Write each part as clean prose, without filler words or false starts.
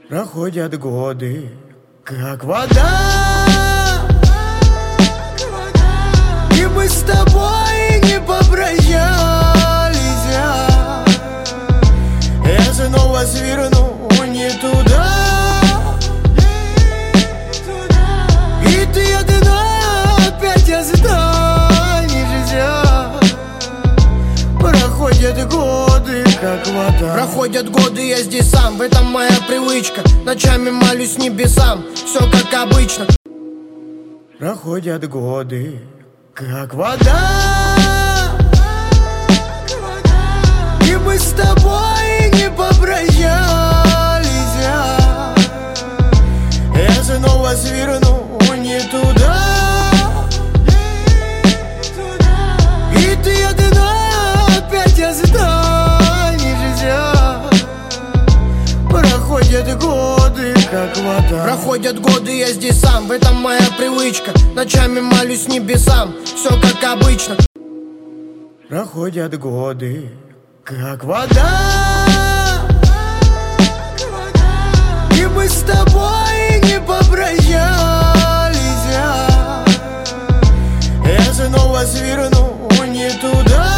Проходят годы, как вода, и мы с тобой не попрощались. Я снова сверну не туда, и ты одна опять останешься. Проходят годы, как вода. Проходят годы, я здесь сам, в этом моя привычка. Ночами молюсь небесам, все как обычно. Проходят годы, как вода, и мы с тобой не попрощались. Я снова сверну не туда, и ты одна опять останешься. Проходят годы, как вода. Проходят годы, я здесь сам, в этом моя привычка. Ночами молюсь небесам, все как обычно. Проходят годы, как вода, и мы с тобой не попрощались. Я снова сверну не туда,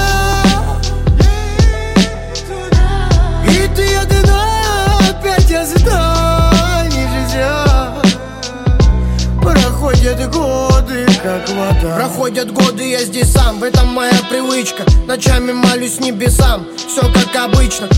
и ты одна опять останешься. Проходят годы, как вода. Проходят годы, я здесь сам, в этом моя привычка. Ночами молюсь небесам, все как обычно.